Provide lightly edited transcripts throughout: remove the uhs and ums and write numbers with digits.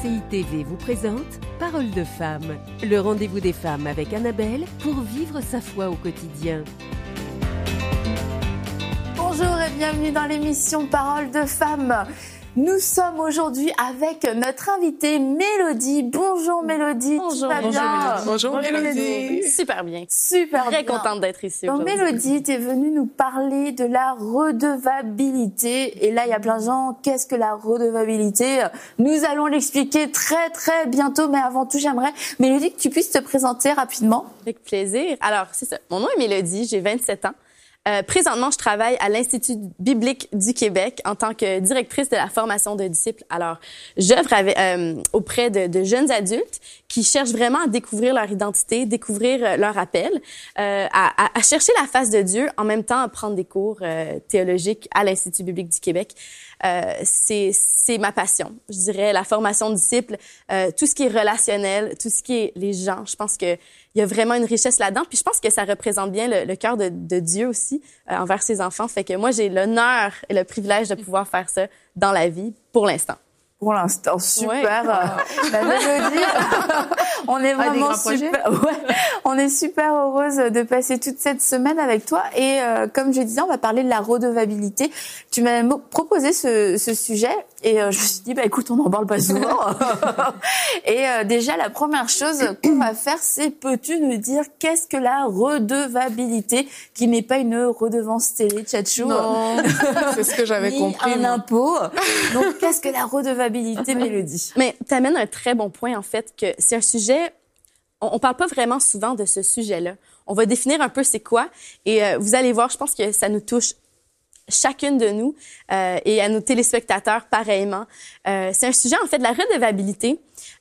RCI TV vous présente Parole de femme, le rendez-vous des femmes avec Annabelle pour vivre sa foi au quotidien. Bonjour et bienvenue dans l'émission Parole de femme. Nous sommes aujourd'hui avec notre invitée Mélodie. Bonjour Mélodie, bonjour, tu vas bien? Bonjour Mélodie. Super bien. Super Très bien. contente d'être ici Donc aujourd'hui. Mélodie, tu es venue nous parler de la redevabilité. Et là, il y a plein de gens, qu'est-ce que la redevabilité? Nous allons l'expliquer très très bientôt. Mais avant tout, j'aimerais, Mélodie, que tu puisses te présenter rapidement. Avec plaisir. Alors, c'est ça. Mon nom est Mélodie, j'ai 27 ans. Présentement, je travaille à l'Institut biblique du Québec en tant que directrice de la formation de disciples. Alors, j'œuvre auprès de jeunes adultes qui cherchent vraiment à découvrir leur identité, découvrir leur appel, à chercher la face de Dieu, en même temps à prendre des cours théologiques à l'Institut biblique du Québec. C'est ma passion. Je dirais la formation de disciples, tout ce qui est relationnel, tout ce qui est les gens. Je pense que il y a vraiment une richesse là-dedans. Puis je pense que ça représente bien le cœur de Dieu aussi envers ses enfants. Fait que moi, j'ai l'honneur et le privilège de pouvoir faire ça dans la vie pour l'instant. Pour l'instant, super. Ouais. La Mélodie, on est vraiment super. Ouais, on est super heureuse de passer toute cette semaine avec toi. Et comme je disais, on va parler de la redevabilité. Tu m'as proposé ce sujet et je me suis dit, écoute, on n'en parle pas souvent. Et déjà, la première chose qu'on va faire, c'est peux-tu nous dire qu'est-ce que la redevabilité, qui n'est pas une redevance télé, Tchatchou? Non, c'est ce que j'avais compris. Un impôt. Donc, qu'est-ce que la redevabilité, Mélodie? Mais tu amènes un très bon point, en fait, que c'est un sujet... On parle pas vraiment souvent de ce sujet-là. On va définir un peu c'est quoi. Et vous allez voir, je pense que ça nous touche chacune de nous et à nos téléspectateurs pareillement. C'est un sujet, en fait, de la redevabilité.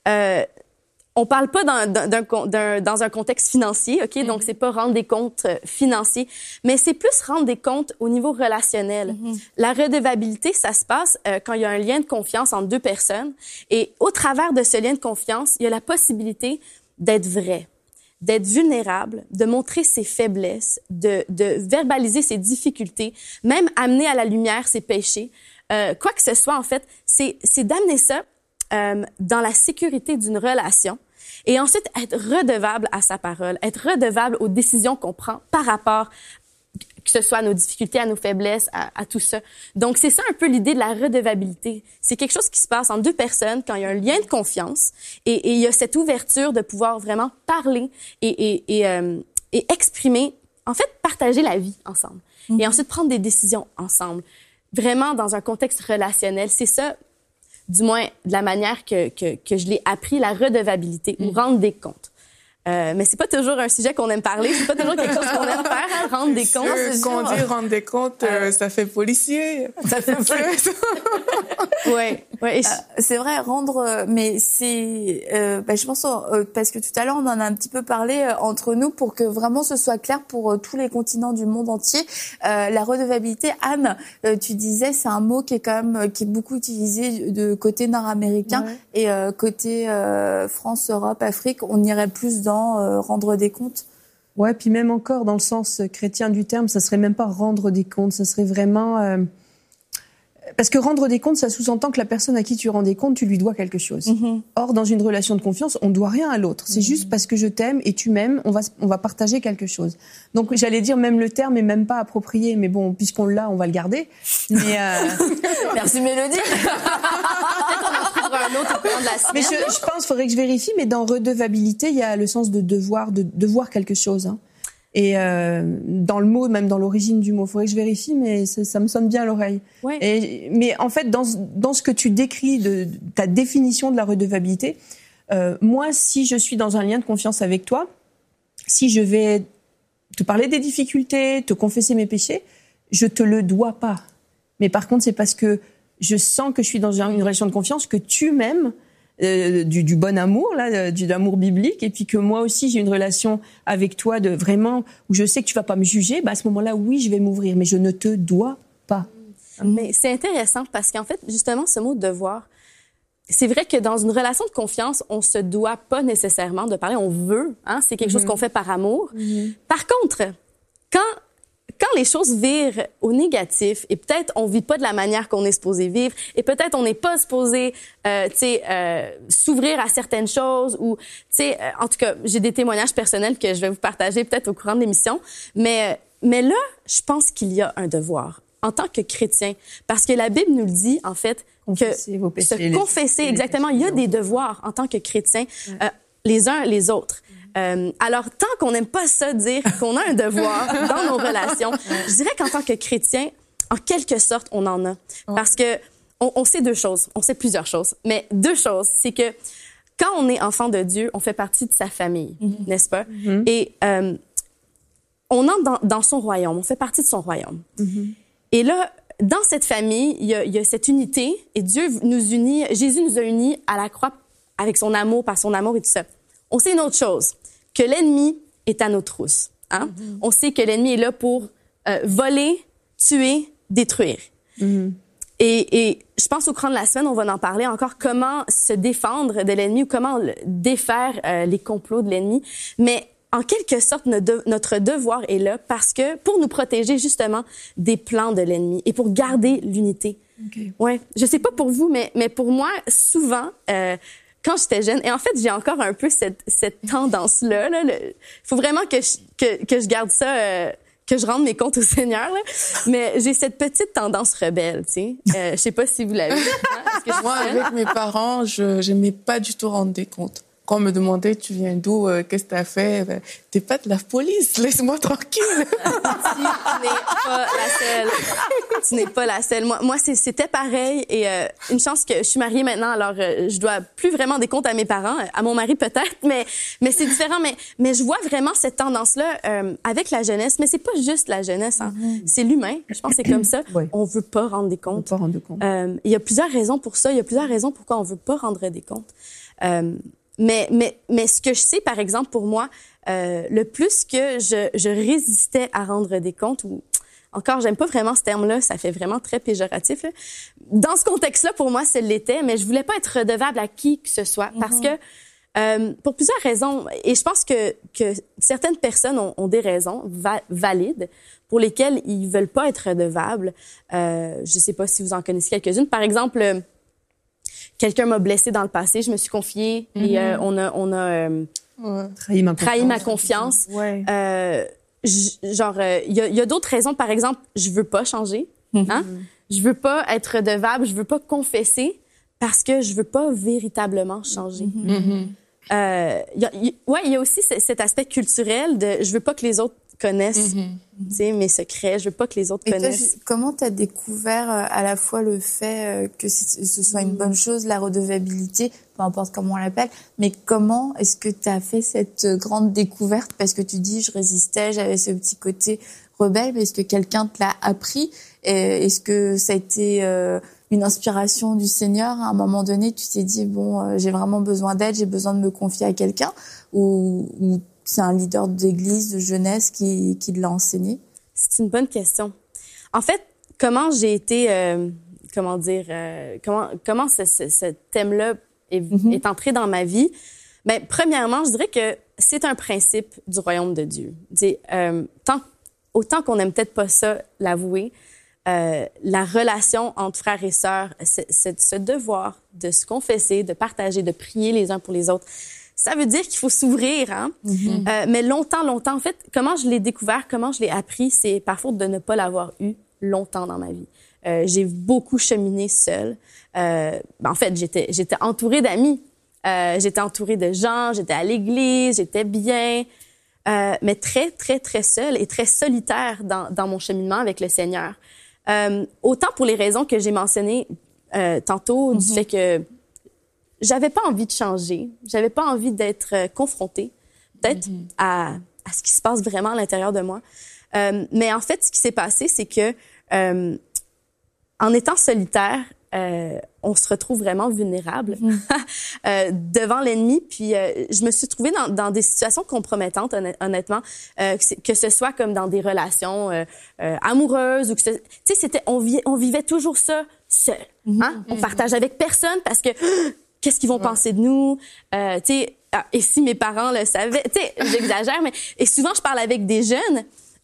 On parle pas dans un contexte financier, OK? Donc, c'est pas rendre des comptes financiers, mais c'est plus rendre des comptes au niveau relationnel. La redevabilité, ça se passe quand il y a un lien de confiance entre deux personnes. Et au travers de ce lien de confiance, il y a la possibilité d'être vrai, d'être vulnérable, de montrer ses faiblesses, de verbaliser ses difficultés, même amener à la lumière ses péchés. Quoi que ce soit, en fait, c'est d'amener ça dans la sécurité d'une relation et ensuite être redevable à sa parole, être redevable aux décisions qu'on prend par rapport, que ce soit à nos difficultés, à nos faiblesses, à tout ça. Donc, c'est ça un peu l'idée de la redevabilité. C'est quelque chose qui se passe entre deux personnes quand il y a un lien de confiance et il y a cette ouverture de pouvoir vraiment parler et exprimer, en fait, partager la vie ensemble. Et ensuite, prendre des décisions ensemble. Vraiment dans un contexte relationnel. C'est ça, du moins, de la manière que je l'ai appris, la redevabilité, ou rendre des comptes. Mais c'est pas toujours un sujet qu'on aime parler, c'est pas toujours quelque chose qu'on aime faire, hein, rendre des comptes. Quand on dit rendre des comptes, ça fait policier. Ça fait policier. Ouais. C'est vrai, rendre, mais c'est, je pense, parce que tout à l'heure on en a un petit peu parlé entre nous pour que vraiment ce soit clair pour tous les continents du monde entier. La redevabilité, Anne, tu disais, c'est un mot qui est quand même qui est beaucoup utilisé de côté nord-américain et côté France, Europe, Afrique, on irait plus dans rendre des comptes. Ouais, puis même encore dans le sens chrétien du terme, ça serait même pas rendre des comptes, ça serait vraiment parce que rendre des comptes, ça sous-entend que la personne à qui tu rends des comptes, tu lui dois quelque chose. Or, dans une relation de confiance, on doit rien à l'autre. C'est juste parce que je t'aime et tu m'aimes, on va partager quelque chose. Donc, j'allais dire même le terme est même pas approprié, mais bon, puisqu'on l'a, on va le garder. Mais merci Mélodie. Mais je pense, faudrait que je vérifie, mais dans redevabilité, il y a le sens de devoir quelque chose. Hein. Et dans le mot, même dans l'origine du mot, faudrait que je vérifie, mais ça me sonne bien à l'oreille. Ouais. Mais en fait, dans ce que tu décris de ta définition de la redevabilité, moi, si je suis dans un lien de confiance avec toi, si je vais te parler des difficultés, te confesser mes péchés, je te le dois pas. Mais par contre, c'est parce que je sens que je suis dans une relation de confiance, que tu m'aimes, du bon amour, là, de l'amour biblique, et puis que moi aussi j'ai une relation avec toi de vraiment où je sais que tu vas pas me juger, à ce moment-là, oui, je vais m'ouvrir, mais je ne te dois pas. Mais c'est intéressant parce qu'en fait, justement, ce mot devoir, c'est vrai que dans une relation de confiance, on se doit pas nécessairement de parler, on veut, hein, c'est quelque chose qu'on fait par amour. Par contre, quand les choses virent au négatif, et peut-être on vit pas de la manière qu'on est supposé vivre, et peut-être on n'est pas supposé, s'ouvrir à certaines choses, ou, en tout cas, j'ai des témoignages personnels que je vais vous partager peut-être au courant de l'émission, mais là, je pense qu'il y a un devoir en tant que chrétien, parce que la Bible nous le dit, en fait, confessez vos péchés, se confesser, exactement, il y a des devoirs en tant que chrétien, les uns les autres. Alors, tant qu'on n'aime pas ça dire qu'on a un devoir dans nos relations, je dirais qu'en tant que chrétien, en quelque sorte, on en a. Parce que on sait deux choses, on sait plusieurs choses, mais deux choses, c'est que quand on est enfant de Dieu, on fait partie de sa famille, n'est-ce pas? Et on entre dans son royaume, on fait partie de son royaume. Et là, dans cette famille, il y a cette unité, et Dieu nous unit, Jésus nous a unis à la croix avec son amour, par son amour et tout ça. On sait une autre chose, que l'ennemi est à nos trousses. Hein? On sait que l'ennemi est là pour voler, tuer, détruire. Et je pense au courant de la semaine, on va en parler encore, comment se défendre de l'ennemi ou comment défaire les complots de l'ennemi. Mais en quelque sorte, notre devoir est là parce que pour nous protéger justement des plans de l'ennemi et pour garder l'unité. Ouais, je sais pas pour vous, mais pour moi, souvent, quand j'étais jeune, et en fait, j'ai encore un peu cette tendance-là. Il faut vraiment que je garde ça, que je rende mes comptes au Seigneur. Là. Mais j'ai cette petite tendance rebelle, tu sais. Je sais pas si vous l'avez. Moi, avec mes parents, je n'aimais pas du tout rendre des comptes. Quand on me demandait, tu viens d'où, qu'est-ce que t'as fait, t'es pas de la police, laisse-moi tranquille. Tu n'es pas la seule. Tu n'es pas la seule. Moi, c'était pareil. Et une chance que je suis mariée maintenant, alors je dois plus vraiment des comptes à mes parents, à mon mari peut-être, mais c'est différent. Mais je vois vraiment cette tendance-là avec la jeunesse. Mais c'est pas juste la jeunesse, hein. C'est l'humain. Je pense que c'est comme ça. On veut pas rendre des comptes. On veut pas rendre de compte. Il y a plusieurs raisons pour ça. Il y a plusieurs raisons pourquoi on veut pas rendre des comptes. Mais ce que je sais, par exemple, pour moi, le plus que je résistais à rendre des comptes, ou encore, j'aime pas vraiment ce terme-là, ça fait vraiment très péjoratif. Là. Dans ce contexte-là, pour moi, ça l'était, mais je voulais pas être redevable à qui que ce soit, parce que pour plusieurs raisons, et je pense que certaines personnes ont des raisons valides pour lesquelles ils veulent pas être redevables. Je sais pas si vous en connaissez quelques-unes. Par exemple, quelqu'un m'a blessé dans le passé, je me suis confiée et on a trahi ma confiance. Ouais. Il y a d'autres raisons. Par exemple, je veux pas changer. Hein? Je veux pas être redevable, je veux pas confesser parce que je veux pas véritablement changer. Il y a aussi cet aspect culturel de je veux pas que les autres connaissent mes secrets, je veux pas que les autres connaissent. Toi, comment tu as découvert à la fois le fait que ce soit une bonne chose, la redevabilité, peu importe comment on l'appelle, mais comment est-ce que tu as fait cette grande découverte? Parce que tu dis, je résistais, j'avais ce petit côté rebelle, mais est-ce que quelqu'un te l'a appris? Est-ce que ça a été une inspiration du Seigneur? À un moment donné, tu t'es dit, bon, j'ai vraiment besoin d'aide, j'ai besoin de me confier à quelqu'un? Ou c'est un leader d'église, de jeunesse qui l'a enseigné? C'est une bonne question. En fait, comment j'ai été, comment ce thème-là est entré dans ma vie? Ben, premièrement, je dirais que c'est un principe du royaume de Dieu. Autant qu'on n'aime peut-être pas ça, l'avouer, la relation entre frères et sœurs, ce devoir de se confesser, de partager, de prier les uns pour les autres, ça veut dire qu'il faut s'ouvrir, hein. Mais longtemps, en fait, comment je l'ai découvert, comment je l'ai appris, c'est par faute de ne pas l'avoir eu longtemps dans ma vie. J'ai beaucoup cheminé seule. En fait, j'étais entourée d'amis. J'étais entourée de gens, j'étais à l'église, j'étais bien, mais très, très, très seule et très solitaire dans mon cheminement avec le Seigneur. Autant pour les raisons que j'ai mentionnées tantôt, du fait que j'avais pas envie de changer, j'avais pas envie d'être confrontée, peut-être à ce qui se passe vraiment à l'intérieur de moi. Mais en fait, ce qui s'est passé, c'est que en étant solitaire, on se retrouve vraiment vulnérable devant l'ennemi. Puis je me suis trouvée dans des situations compromettantes, honnêtement, que ce soit comme dans des relations amoureuses ou que c'était on vivait toujours ça seul. Hein? On partage avec personne parce que qu'est-ce qu'ils vont penser de nous? Et si mes parents le savaient? J'exagère, mais et souvent, je parle avec des jeunes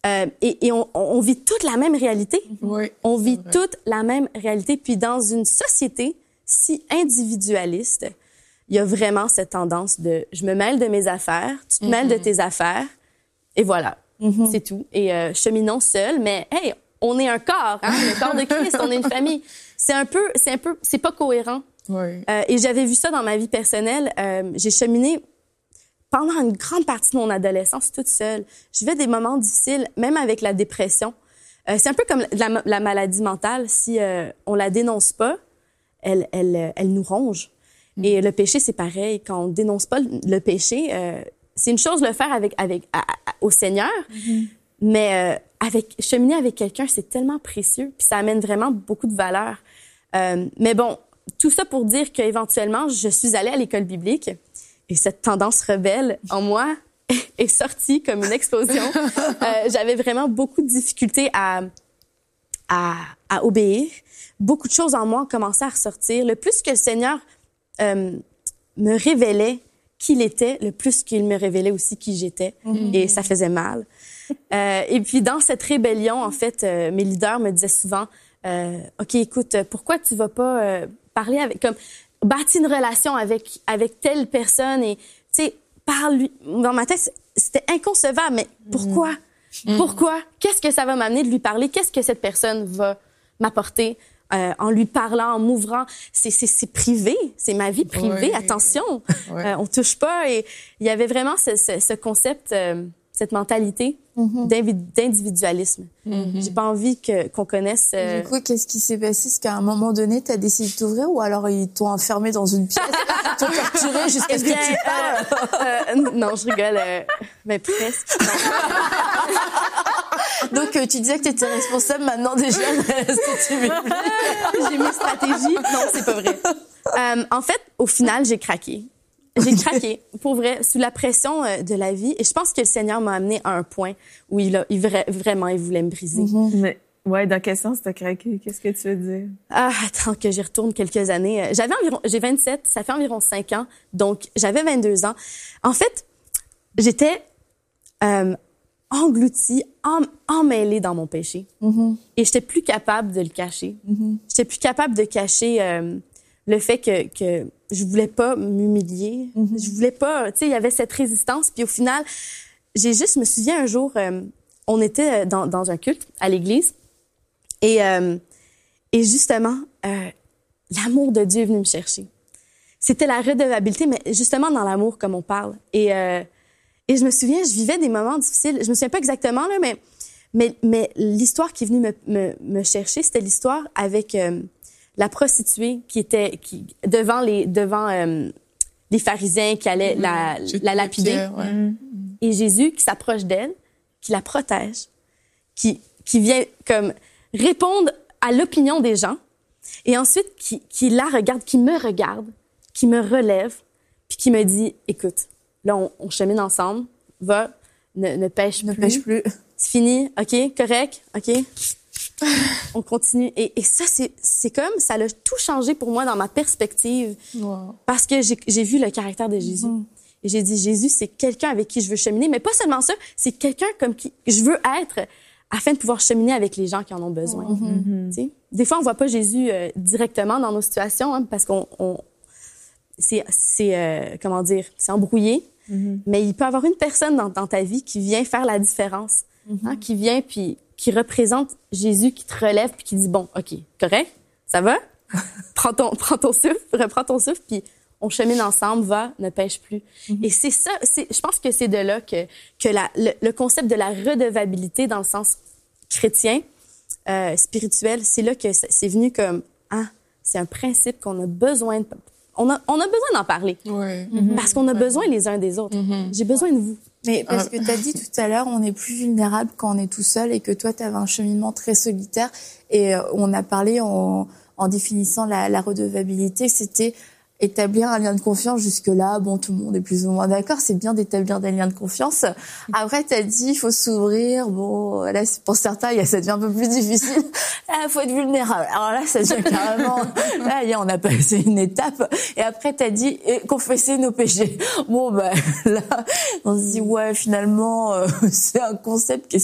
Et on vit toute la même réalité. Oui, on vit toute la même réalité. Puis dans une société si individualiste, il y a vraiment cette tendance de « je me mêle de mes affaires, tu te mêles de tes affaires, et voilà, c'est tout. » Et cheminons seuls, mais hey, on est un corps, hein, le corps de Christ, on est une famille. C'est pas cohérent. oui. Et j'avais vu ça dans ma vie personnelle. J'ai cheminé pendant une grande partie de mon adolescence toute seule. Je vivais des moments difficiles, même avec la dépression. C'est un peu comme la maladie mentale. Si on la dénonce pas, elle nous ronge. Et le péché, c'est pareil. Quand on dénonce pas le péché, c'est une chose de le faire au Seigneur, mais cheminer avec quelqu'un, c'est tellement précieux, puis ça amène vraiment beaucoup de valeur. Mais bon, tout ça pour dire qu'éventuellement, je suis allée à l'école biblique et cette tendance rebelle en moi est sortie comme une explosion. J'avais vraiment beaucoup de difficultés à obéir. Beaucoup de choses en moi ont commencé à ressortir. Le plus que le Seigneur me révélait qui il était, le plus qu'il me révélait aussi qui j'étais. Et ça faisait mal. Et puis, dans cette rébellion, en fait, mes leaders me disaient souvent, OK, écoute, pourquoi tu vas pas parler bâtir une relation avec telle personne et, tu sais, parle-lui. Dans ma tête, c'était inconcevable, mais pourquoi? Pourquoi? Qu'est-ce que ça va m'amener de lui parler? Qu'est-ce que cette personne va m'apporter? En lui parlant, en m'ouvrant, c'est privé, c'est ma vie privée. Attention, on touche pas. Et il y avait vraiment ce concept, cette mentalité d'individualisme. J'ai pas envie qu'on connaisse. Du coup, qu'est-ce qui s'est passé? Est-ce qu'à un moment donné, t'as décidé de t'ouvrir ou alors ils t'ont enfermé dans une pièce, t'ont torturé jusqu'à ce que tu parles? Non, je rigole, mais presque. Donc, tu disais que tu étais responsable maintenant déjà de J'ai mes stratégies. Non, c'est pas vrai. En fait, au final, j'ai craqué. J'ai craqué, pour vrai, sous la pression de la vie. Et je pense que le Seigneur m'a amené à un point où vraiment, il voulait me briser. Mais, ouais, dans quel sens t'as craqué? Qu'est-ce que tu veux dire? Attends que j'y retourne quelques années. J'ai 27, ça fait environ 5 ans. Donc, j'avais 22 ans. En fait, j'étais engloutie, emmêlée dans mon péché. Et j'étais plus capable de le cacher. J'étais plus capable de cacher le fait que je voulais pas m'humilier. Je voulais pas, tu sais, il y avait cette résistance. Puis au final, je me souviens un jour, on était dans un culte à l'église et justement, l'amour de Dieu est venu me chercher. C'était la redevabilité, mais justement dans l'amour comme on parle. Et je me souviens, je vivais des moments difficiles. Je me souviens pas exactement là, mais l'histoire qui est venue me chercher, c'était l'histoire avec la prostituée qui devant les pharisiens qui allaient la lapider. Pierre, Et Jésus qui s'approche d'elle, qui la protège, qui vient comme répondre à l'opinion des gens, et ensuite qui la regarde, qui me regarde, qui me relève, puis qui me dit, écoute, là on chemine ensemble, va, ne pêche plus. C'est fini, ok, correct, ok. On continue. Et ça, c'est comme, ça a tout changé pour moi dans ma perspective. Wow. Parce que j'ai vu le caractère de Jésus. Et j'ai dit, Jésus, c'est quelqu'un avec qui je veux cheminer. Mais pas seulement ça, c'est quelqu'un comme qui je veux être afin de pouvoir cheminer avec les gens qui en ont besoin. Tu sais? Des fois, on voit pas Jésus directement dans nos situations, hein, parce qu'on comment dire, c'est embrouillé. Mais il peut y avoir une personne dans ta vie qui vient faire la différence. Hein, qui vient puis qui représente Jésus, qui te relève puis qui dit, bon, OK, correct, ça va? Prends ton souffle, reprends ton souffle, puis on chemine ensemble, va, ne pêche plus. Et c'est ça, je pense que c'est de là que le concept de la redevabilité dans le sens chrétien, spirituel, c'est là que c'est venu comme, c'est un principe qu'on a besoin on a besoin d'en parler. Ouais. Parce qu'on a besoin les uns des autres. J'ai besoin de vous. Mais parce que tu as dit tout à l'heure, on est plus vulnérable quand on est tout seul et que toi, tu avais un cheminement très solitaire. Et on a parlé en définissant la redevabilité, c'était établir un lien de confiance. Jusque-là, bon, tout le monde est plus ou moins d'accord. C'est bien d'établir des liens de confiance. Après, t'as dit, il faut s'ouvrir. Bon, là, pour certains, ça devient un peu plus difficile. Là, faut être vulnérable. Alors là, ça devient carrément, là, on a passé une étape. Et après, t'as dit, confesser nos péchés. Bon, là, on se dit, ouais, finalement, c'est un concept qui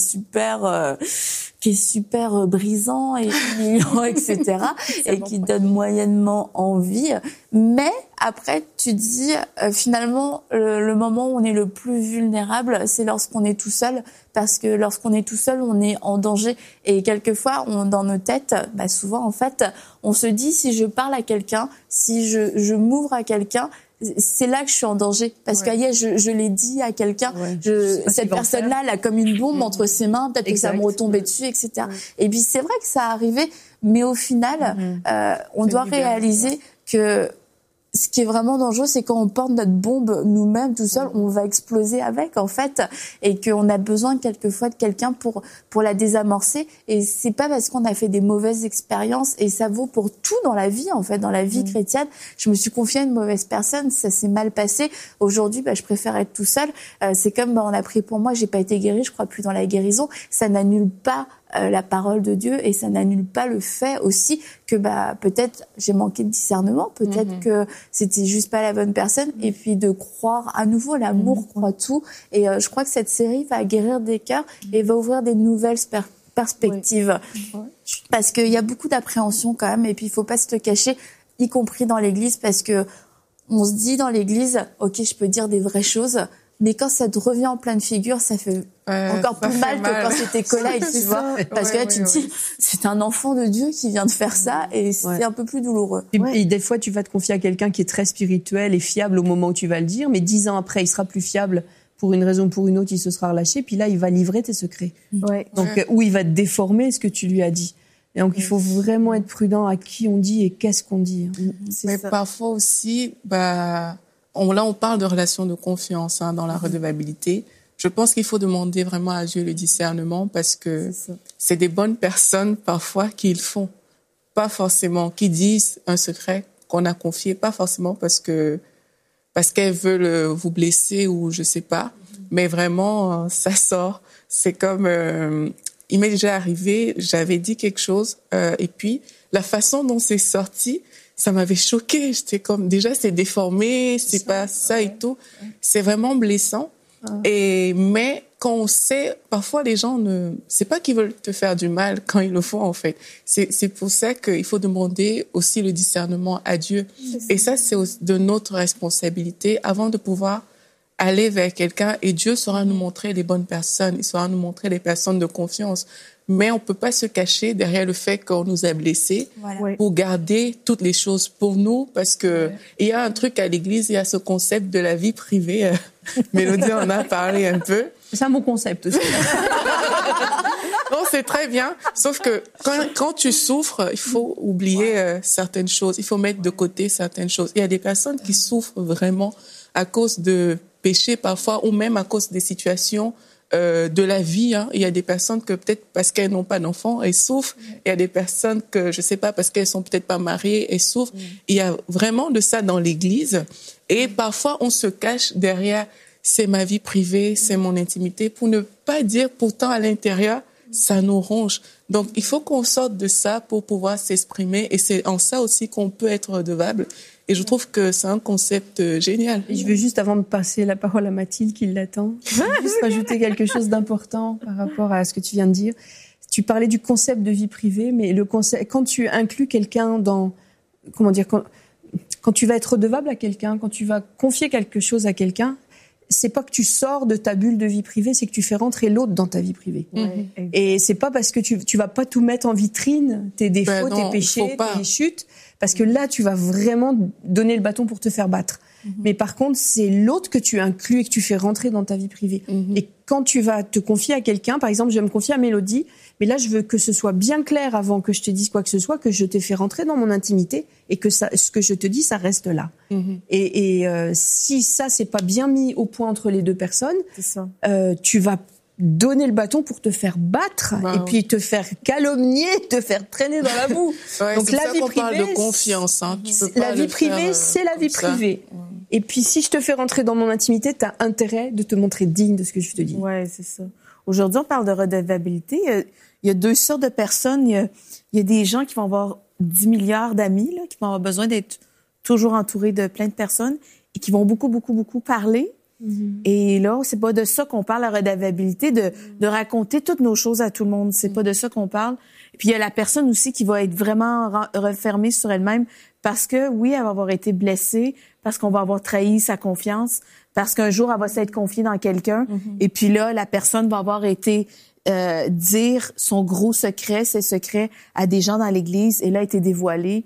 est super brisant et humiliant, etc. et qui donne moyennement envie. Mais après, tu dis, finalement, le moment où on est le plus vulnérable, c'est lorsqu'on est tout seul. Parce que lorsqu'on est tout seul, on est en danger. Et quelquefois, dans nos têtes, souvent, en fait, on se dit, si je parle à quelqu'un, si je m'ouvre à quelqu'un, c'est là que je suis en danger. Parce que je l'ai dit à quelqu'un, cette personne-là, elle a comme une bombe entre ses mains, peut-être que ça va me retomber dessus, etc. Et puis, c'est vrai que ça arrivait, mais au final, on doit réaliser que ce qui est vraiment dangereux, c'est quand on porte notre bombe nous-mêmes tout seul, on va exploser avec, en fait, et qu'on a besoin quelquefois de quelqu'un pour la désamorcer. Et c'est pas parce qu'on a fait des mauvaises expériences, et ça vaut pour tout dans la vie, en fait, dans la vie chrétienne. Je me suis confiée à une mauvaise personne, ça s'est mal passé. Aujourd'hui, je préfère être tout seul. C'est comme on a prié pour moi, j'ai pas été guérie, je crois plus dans la guérison. Ça n'annule pas la parole de Dieu, et ça n'annule pas le fait aussi que peut-être j'ai manqué de discernement, peut-être que c'était juste pas la bonne personne, et puis de croire à nouveau, l'amour croit tout, et je crois que cette série va guérir des cœurs et va ouvrir des nouvelles perspectives, parce qu'il y a beaucoup d'appréhension quand même, et puis il faut pas se le cacher, y compris dans l'église, parce que on se dit dans l'église, ok, je peux dire des vraies choses, mais quand ça te revient en pleine figure, ça fait encore plus mal que quand c'était collègue, tu vois. Parce que là, tu te dis, c'est un enfant de Dieu qui vient de faire ça, et c'est un peu plus douloureux. Et des fois, tu vas te confier à quelqu'un qui est très spirituel et fiable au moment où tu vas le dire, mais 10 ans après, il sera plus fiable pour une raison ou pour une autre, il se sera relâché, puis là, il va livrer tes secrets. Donc, ou il va te déformer ce que tu lui as dit. Et donc, il faut vraiment être prudent à qui on dit et qu'est-ce qu'on dit. Mais parfois aussi, là, on parle de relations de confiance dans la redevabilité. Je pense qu'il faut demander vraiment à Dieu le discernement, parce que c'est des bonnes personnes parfois qui le font. Pas forcément, qui disent un secret qu'on a confié, pas forcément parce qu'elles veulent vous blesser ou je sais pas, mais vraiment, ça sort. C'est comme, il m'est déjà arrivé, j'avais dit quelque chose, et puis la façon dont c'est sorti, ça m'avait choquée. J'étais comme, déjà, c'est déformé, c'est pas ça et tout. C'est vraiment blessant. Mais quand on sait, parfois les gens c'est pas qu'ils veulent te faire du mal quand ils le font, en fait. C'est pour ça qu'il faut demander aussi le discernement à Dieu. Et ça, c'est de notre responsabilité avant de pouvoir aller vers quelqu'un, et Dieu saura nous montrer les bonnes personnes. Il saura nous montrer les personnes de confiance. Mais on peut pas se cacher derrière le fait qu'on nous a blessés pour garder toutes les choses pour nous, parce que il y a un truc à l'église, il y a ce concept de la vie privée. Mélodie en a parlé un peu. C'est un bon concept aussi. Non, c'est très bien. Sauf que quand tu souffres, il faut oublier certaines choses. Il faut mettre de côté certaines choses. Il y a des personnes qui souffrent vraiment à cause de péchés parfois, ou même à cause des situations de la vie. Il y a des personnes que peut-être parce qu'elles n'ont pas d'enfants, elles souffrent. Il y a des personnes que, je sais pas, parce qu'elles sont peut-être pas mariées, elles souffrent. Il y a vraiment de ça dans l'église. Et parfois, on se cache derrière, c'est ma vie privée, c'est mon intimité, pour ne pas dire, pourtant à l'intérieur, ça nous ronge. Donc, il faut qu'on sorte de ça pour pouvoir s'exprimer. Et c'est en ça aussi qu'on peut être redevable. Et je trouve que c'est un concept génial. Et je veux juste, avant de passer la parole à Mathilde qui l'attend, juste rajouter quelque chose d'important par rapport à ce que tu viens de dire. Tu parlais du concept de vie privée, mais le concept, quand tu inclus quelqu'un dans, quand tu vas être redevable à quelqu'un, quand tu vas confier quelque chose à quelqu'un, c'est pas que tu sors de ta bulle de vie privée, c'est que tu fais rentrer l'autre dans ta vie privée. Et c'est pas parce que tu vas pas tout mettre en vitrine, tes défauts, tes péchés, tes chutes, parce que là, tu vas vraiment donner le bâton pour te faire battre. Mais par contre, c'est l'autre que tu inclus et que tu fais rentrer dans ta vie privée. Et quand tu vas te confier à quelqu'un, par exemple, je vais me confier à Mélodie, mais là, je veux que ce soit bien clair avant que je te dise quoi que ce soit, que je t'ai fait rentrer dans mon intimité et que ça, ce que je te dis, ça reste là. Et si ça, c'est pas bien mis au point entre les deux personnes, tu vas donner le bâton pour te faire battre et puis te faire calomnier, te faire traîner dans la boue. Donc la vie privée, parle de confiance. La vie privée, c'est la vie privée. Et puis si je te fais rentrer dans mon intimité, t'as intérêt de te montrer digne de ce que je te dis. Ouais, c'est ça. Aujourd'hui, on parle de redevabilité. Il y a deux sortes de personnes. Il y a des gens qui vont avoir 10 milliards d'amis, là, qui vont avoir besoin d'être toujours entourés de plein de personnes et qui vont beaucoup, beaucoup, beaucoup parler. Et là, c'est pas de ça qu'on parle, la redevabilité, de raconter toutes nos choses à tout le monde. C'est pas de ça qu'on parle. Et puis, il y a la personne aussi qui va être vraiment refermée sur elle-même parce que, oui, elle va avoir été blessée, parce qu'on va avoir trahi sa confiance, parce qu'un jour, elle va s'être confiée dans quelqu'un. Et puis là, la personne va avoir été dire son gros secret, ses secrets à des gens dans l'Église, et là, a été dévoilé.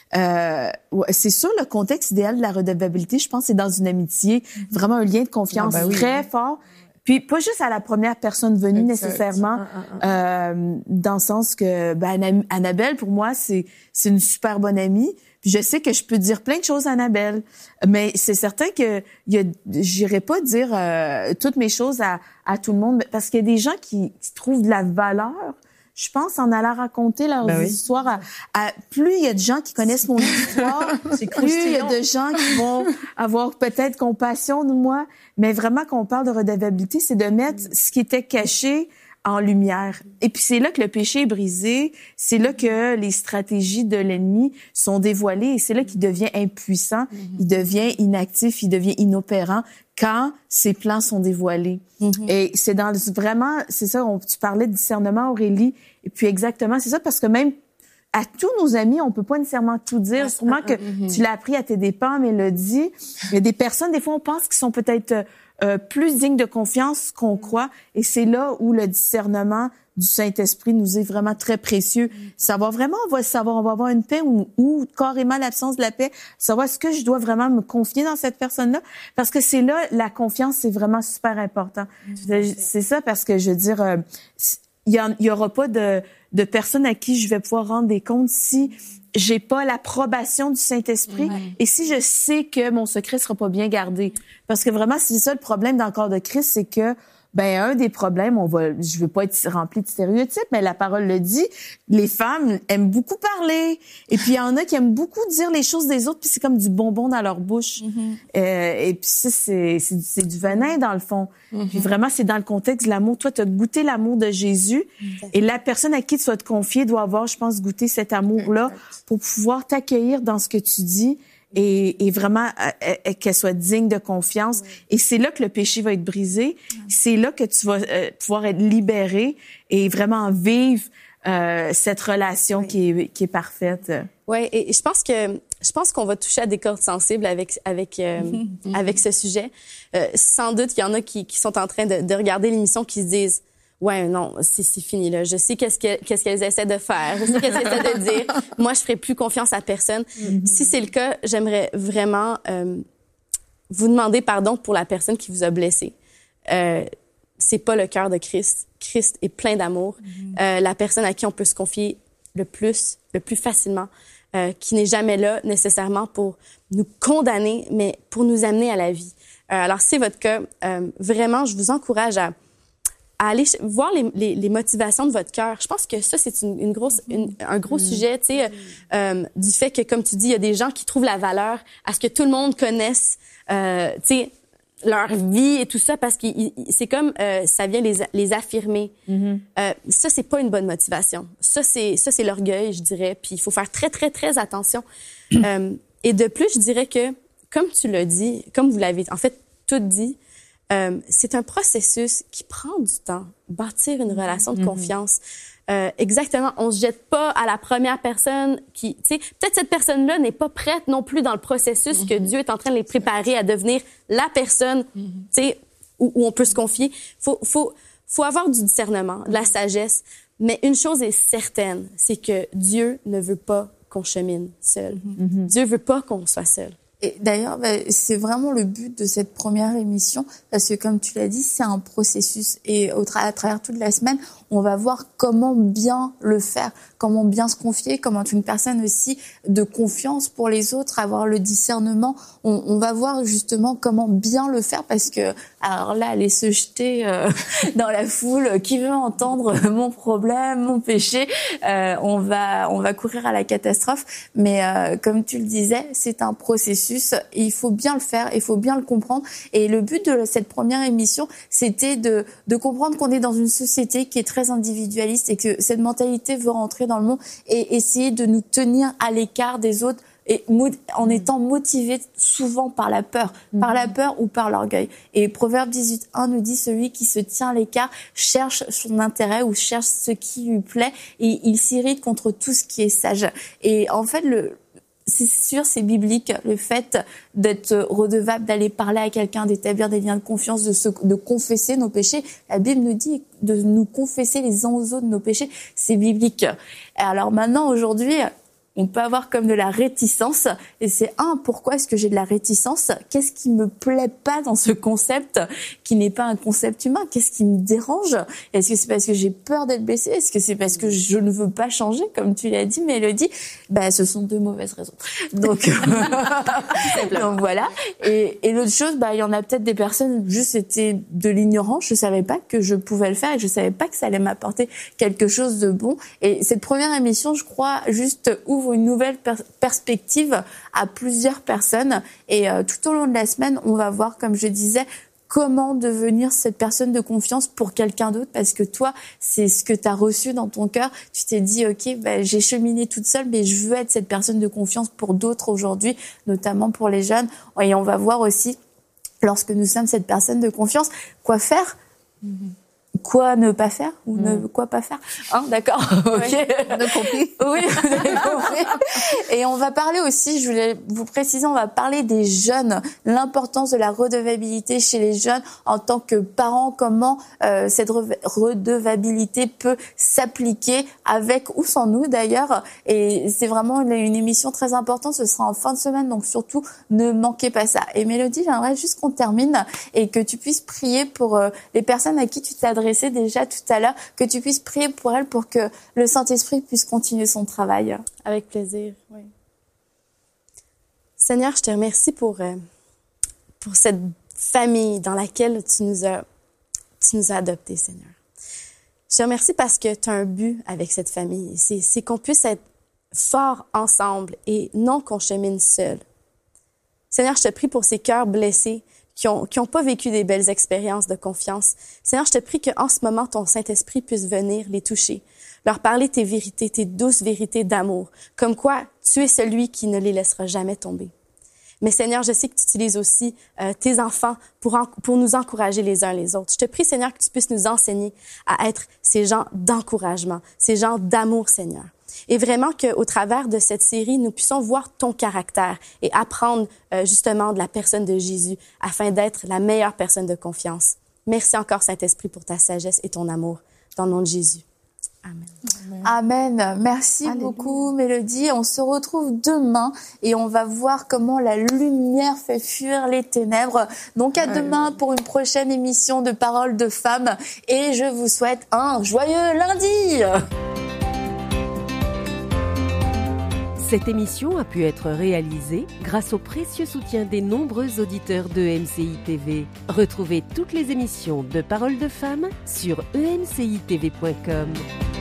C'est sûr, le contexte idéal de la redevabilité, je pense, c'est dans une amitié, vraiment un lien de confiance très fort. Puis pas juste à la première personne venue nécessairement, dans le sens que Annabelle, pour moi, c'est une super bonne amie. Puis je sais que je peux dire plein de choses à Annabelle, mais c'est certain que j'irai pas dire toutes mes choses à tout le monde, parce qu'il y a des gens qui trouvent de la valeur, je pense, en allant raconter leurs histoires plus il y a de gens qui connaissent mon histoire, plus il y a de gens qui vont avoir peut-être compassion de moi. Mais vraiment, quand on parle de redevabilité, c'est de mettre ce qui était caché en lumière. Et puis c'est là que le péché est brisé, c'est là que les stratégies de l'ennemi sont dévoilées et c'est là qu'il devient impuissant, il devient inactif, il devient inopérant quand ses plans sont dévoilés. Et c'est dans vraiment, c'est ça, tu parlais de discernement, Aurélie, et puis exactement, c'est ça, parce que même à tous nos amis, on peut pas nécessairement tout dire. Sûrement que tu l'as appris à tes dépens, Mélodie. Il y a des personnes, des fois, on pense qu'ils sont peut-être plus dignes de confiance qu'on croit. Et c'est là où le discernement du Saint-Esprit nous est vraiment très précieux. Savoir vraiment, on va avoir une paix ou carrément l'absence de la paix. Savoir est-ce que je dois vraiment me confier dans cette personne-là? Parce que c'est là, la confiance, c'est vraiment super important. C'est ça, parce que je veux dire, il y aura pas de personnes à qui je vais pouvoir rendre des comptes si j'ai pas l'approbation du Saint-Esprit et si je sais que mon secret sera pas bien gardé. Parce que vraiment, c'est ça le problème dans le corps de Christ, c'est que un des problèmes, je veux pas être remplie de stéréotypes, mais la parole le dit, les femmes aiment beaucoup parler. Et puis, il y en a qui aiment beaucoup dire les choses des autres, puis c'est comme du bonbon dans leur bouche. Et puis ça, c'est du venin, dans le fond. Puis vraiment, c'est dans le contexte de l'amour. Toi, tu as goûté l'amour de Jésus. Et la personne à qui tu vas te confier doit avoir, je pense, goûté cet amour-là pour pouvoir t'accueillir dans ce que tu dis. Et vraiment qu'elle soit digne de confiance. Et c'est là que le péché va être brisé. C'est là que tu vas pouvoir être libéré et vraiment vivre cette relation qui est parfaite. Ouais, et je pense qu'on va toucher à des cordes sensibles avec ce sujet. Sans doute qu'il y en a qui sont en train de regarder l'émission qui se disent ouais, non, c'est fini, là. Je sais qu'est-ce qu'elles essaient de faire. Je sais qu'elles essaient de dire. Moi, je ferai plus confiance à personne. Si c'est le cas, j'aimerais vraiment vous demander pardon pour la personne qui vous a blessé. C'est pas le cœur de Christ. Christ est plein d'amour. La personne à qui on peut se confier le plus facilement, qui n'est jamais là nécessairement pour nous condamner, mais pour nous amener à la vie. Alors, si c'est votre cas, vraiment, je vous encourage à aller voir les motivations de votre cœur. Je pense que ça, c'est un gros sujet, tu sais, du fait que, comme tu dis, il y a des gens qui trouvent la valeur à ce que tout le monde connaisse, tu sais, leur vie et tout ça, parce que c'est comme ça vient les affirmer. Ça, c'est pas une bonne motivation. Ça, c'est l'orgueil, je dirais. Puis il faut faire très, très, très attention. Et de plus, je dirais que, comme tu l'as dit, comme vous l'avez en fait tout dit, c'est un processus qui prend du temps. Bâtir une relation de confiance. Exactement. On se jette pas à la première personne qui, tu sais, peut-être cette personne-là n'est pas prête non plus dans le processus que Dieu est en train de les préparer à devenir la personne, tu sais, où on peut se confier. Faut avoir du discernement, de la sagesse. Mais une chose est certaine, c'est que Dieu ne veut pas qu'on chemine seul. Dieu veut pas qu'on soit seul. Et d'ailleurs, c'est vraiment le but de cette première émission, parce que comme tu l'as dit, c'est un processus. Et à travers toute la semaine, on va voir comment bien le faire, comment bien se confier, comment être une personne aussi de confiance pour les autres, avoir le discernement. On va voir justement comment bien le faire parce que, alors là, aller se jeter dans la foule, qui veut entendre mon problème, mon péché, on va courir à la catastrophe. Mais comme tu le disais, c'est un processus et il faut bien le faire, il faut bien le comprendre. Et le but de cette première émission, c'était de comprendre qu'on est dans une société qui est très individualiste et que cette mentalité veut rentrer dans le monde et essayer de nous tenir à l'écart des autres et en étant motivé souvent par la peur ou par l'orgueil. Et Proverbe 18:1 nous dit celui qui se tient à l'écart cherche son intérêt ou cherche ce qui lui plaît et il s'irrite contre tout ce qui est sage. Et en fait, c'est sûr, c'est biblique, le fait d'être redevable, d'aller parler à quelqu'un, d'établir des liens de confiance, de confesser nos péchés. La Bible nous dit de nous confesser les uns aux autres nos péchés, c'est biblique. Alors maintenant, aujourd'hui, on peut avoir comme de la réticence, et c'est pourquoi est-ce que j'ai de la réticence? Qu'est-ce qui me plaît pas dans ce concept qui n'est pas un concept humain? Qu'est-ce qui me dérange? Est-ce que c'est parce que j'ai peur d'être blessée? Est-ce que c'est parce que je ne veux pas changer, comme tu l'as dit, Mélodie? Ce sont deux mauvaises raisons. Donc, donc voilà. Et l'autre chose, il y en a peut-être des personnes, juste c'était de l'ignorance, je savais pas que je pouvais le faire et je savais pas que ça allait m'apporter quelque chose de bon. Et cette première émission, je crois, juste ouvre une nouvelle perspective à plusieurs personnes et tout au long de la semaine, on va voir, comme je disais, comment devenir cette personne de confiance pour quelqu'un d'autre parce que toi, c'est ce que tu as reçu dans ton cœur. Tu t'es dit, OK, j'ai cheminé toute seule, mais je veux être cette personne de confiance pour d'autres aujourd'hui, notamment pour les jeunes. Et on va voir aussi, lorsque nous sommes cette personne de confiance, quoi faire quoi ne pas faire ou quoi pas faire. D'accord. OK. Oui, on a compris. Oui, vous avez compris. Et on va parler aussi, je voulais vous préciser, on va parler des jeunes, l'importance de la redevabilité chez les jeunes en tant que parents, comment cette redevabilité peut s'appliquer avec ou sans nous d'ailleurs. Et c'est vraiment une émission très importante, ce sera en fin de semaine, donc surtout ne manquez pas ça. Et Mélodie, j'aimerais juste qu'on termine et que tu puisses prier pour les personnes à qui tu t'es adressée déjà tout à l'heure, que tu puisses prier pour elles pour que le Saint-Esprit puisse continuer son travail. Avec plaisir, oui. Seigneur, je te remercie pour cette famille dans laquelle tu nous as adoptés, Seigneur. Je te remercie parce que tu as un but avec cette famille. C'est qu'on puisse être forts ensemble et non qu'on chemine seul. Seigneur, je te prie pour ces cœurs blessés qui ont pas vécu des belles expériences de confiance. Seigneur, je te prie qu'en ce moment, ton Saint-Esprit puisse venir les toucher, leur parler tes vérités, tes douces vérités d'amour, comme quoi tu es celui qui ne les laissera jamais tomber. Mais Seigneur, je sais que tu utilises aussi tes enfants pour nous encourager les uns les autres. Je te prie, Seigneur, que tu puisses nous enseigner à être ces gens d'encouragement, ces gens d'amour, Seigneur. Et vraiment qu'au travers de cette série, nous puissions voir ton caractère et apprendre justement de la personne de Jésus afin d'être la meilleure personne de confiance. Merci encore, Saint-Esprit, pour ta sagesse et ton amour. Dans le nom de Jésus. Amen. Amen. Merci beaucoup, Mélodie. On se retrouve demain et on va voir comment la lumière fait fuir les ténèbres. Donc à demain pour une prochaine émission de Paroles de Femmes et je vous souhaite un joyeux lundi. Cette émission a pu être réalisée grâce au précieux soutien des nombreux auditeurs de MCI TV. Retrouvez toutes les émissions de Paroles de Femmes sur emcitv.com.